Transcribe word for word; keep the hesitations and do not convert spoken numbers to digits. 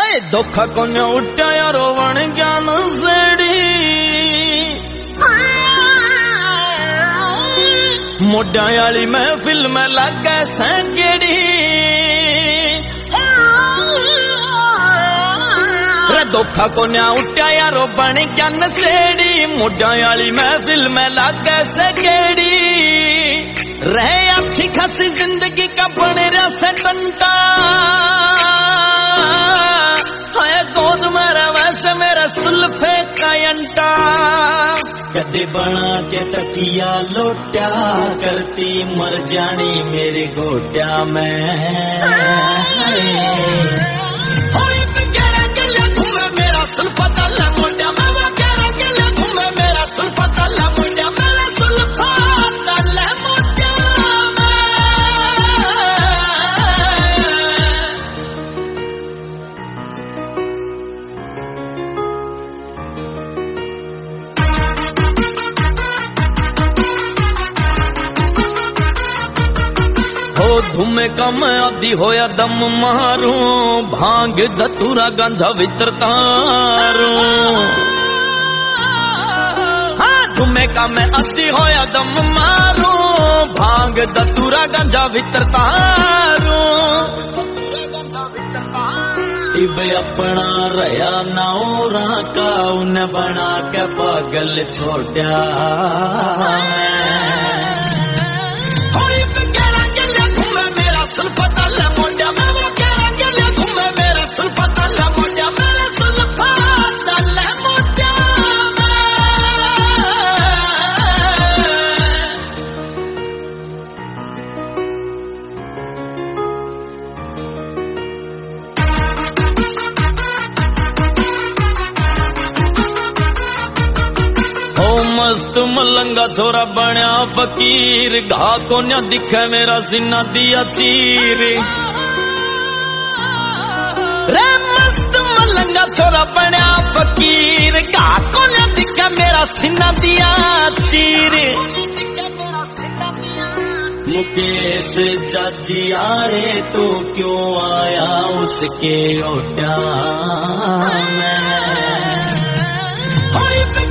धोखा को उठा यारो बन ज्ञान सेड़ी मोढ़ा वाली महफिल में लागे सैकेड़ी धोखा को उठा यारो बन ज्ञान सेड़ी मोढ़ा वाली महफिल में लागे सैकेड़ी रहे अच्छी खासी जिंदगी का बने रहा से टंटा है दोस्त मेरा वैसे मेरा सुल्फे का अंटा कदे बना के तकिया लोटा करती मर जानी मेरे गोट्या में मेरा सुल्फा तल्ला मोटा मैं कह रहा घूमे मेरा सुल्फा तल्ला मोटा मेरा सुल्फा तल्ला धुमे का मैं आदि होया दम मारू भांग धतूरा गांजा वितर तारू हाँ धुमे का मैं आदि होया दम मारू भांग धतूरा गांजा वितर तारू इब अपना रया नाओरा का उन बना के पागल छोड़ा सुल्फा तल्ला मोटा मैं वो कह रहा घूमे मेरा सुल्फा तल्ला मोटा मेरा सुल्फा तल्ला मोटा ओ मस्त मलंगा छोरा बन्या फकीर घा को न दिखे मेरा सीना दिया चीर रे मस्त मलंगा छोरा बन्या फकीर घा को न दिखे मेरा सीना दिया चीर मुकेश जाजिया रे तो क्यों आया उसके ओटा में